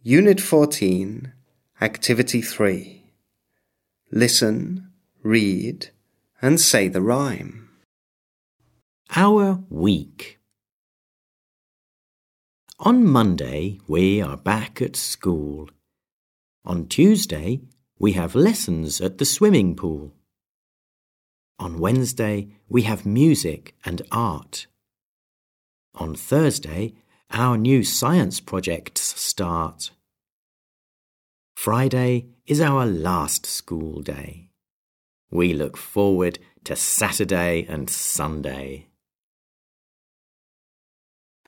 Unit 14, Activity 3. Listen, read, and say the rhyme. Our week. On Monday, we are back at school. On Tuesday, we have lessons at the swimming pool. On Wednesday, we have music and art. On Thursday, our new science projects start. Friday is our last school day. We look forward to Saturday and Sunday.